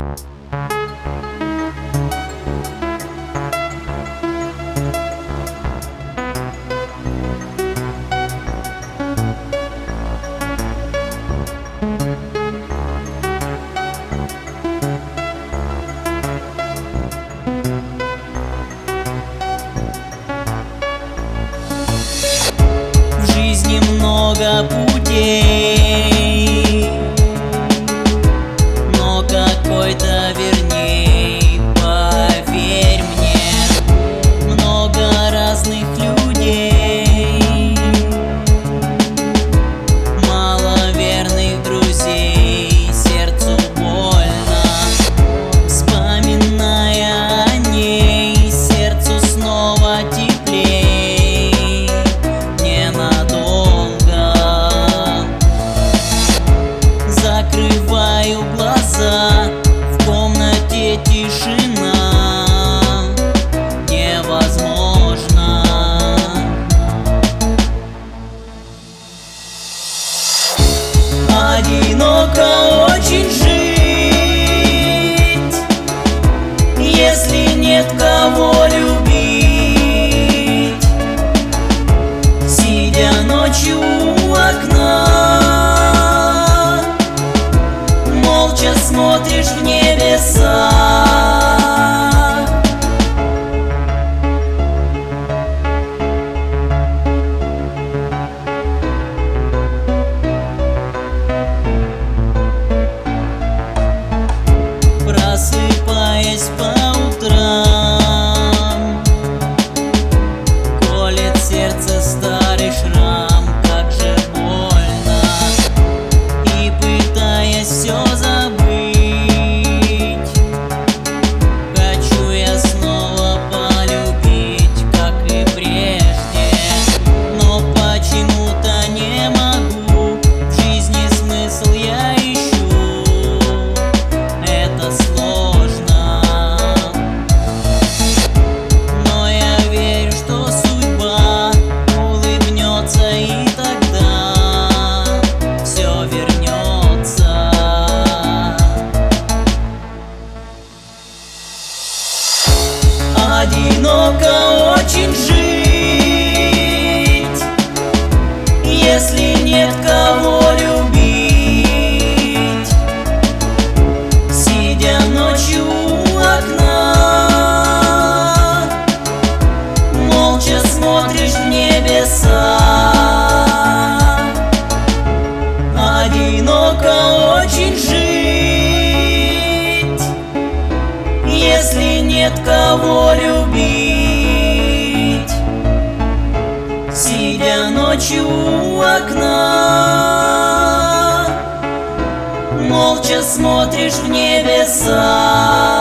Много путей, но какой-то верней, поверь мне. Много разных людей, мало верных друзей, сердцу больно, вспоминая о ней, сердцу снова теплей. Закрываю глаза, в комнате тишина, невозможно. Одиноко очень жить, если нет кого любить. Сидя ночью у окна, молча смотришь в небеса. Просыпаясь по утрам, колет сердце старый шрам, как же больно. И пытаясь все забыть, хочу я снова полюбить, как и прежде, но почему-то не могу. В жизни смысл я ищу, это сложно, но я верю, что судьба улыбнется, и тогда все вернется. Одиноко очень жить, если нет кого любить. Сидя ночью у окна, молча смотришь в небеса. Одиноко очень жить, если нет кого любить. Сидя ночью у окна, молча смотришь в небеса.